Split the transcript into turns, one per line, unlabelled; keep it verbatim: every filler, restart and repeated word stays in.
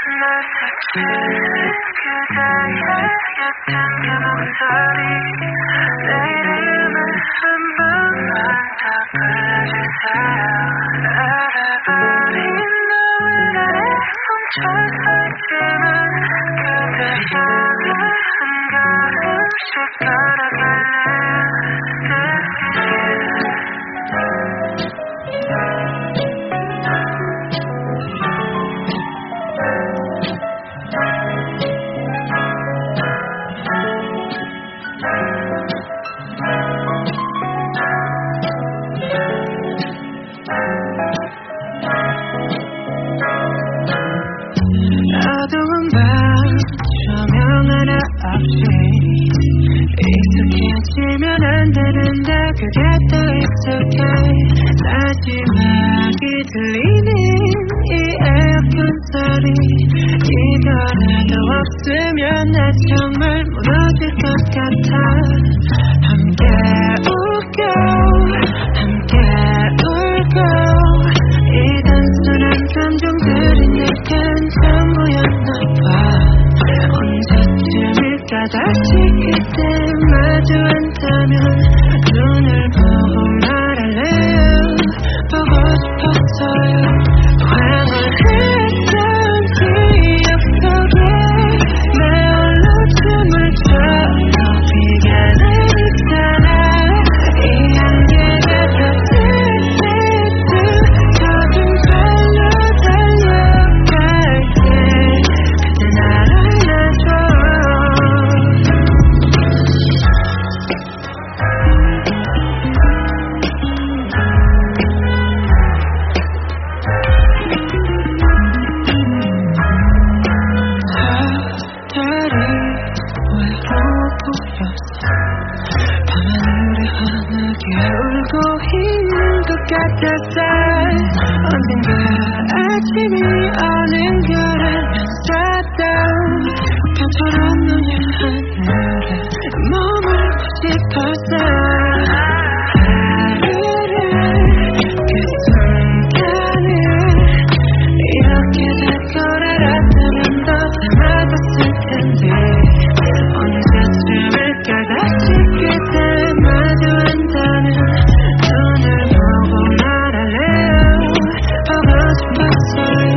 어두운 밤 조명 하나 없이 익숙해지면 안 되는데 그게 또 익숙해. 마지막이 들리는 이 에어컨 소리, 이거라도 없으면 나 정말 무너질 것 같아. 함께 웃고 함께 울고 이 단순한 감정들이 내겐 전부였나봐. 언제쯤일까 다시 그때 마주한다면 눈을 보고 말할래요. 보고 싶었어요. 황홀했던 기억 속에 내 홀로 춤을 춰. 비가 내리잖아. 이 안개가 덮일 때도 더좀 달려 달려갈게. 그대 나를 안아줘. 다리 외로워 보였어. 밤하늘에 환하게 울고 있는 것 같았어. 언젠가 아침이 오는 거라면서도 별처럼 노을 하늘에 머물고 싶었어. 하루를 그 순간을 이렇게 될 걸 알았다면 더 참아봤을 텐데. 언제쯤일까 다시 그때 마주한다면 눈을 보고 말할래요. 보고 싶었어요.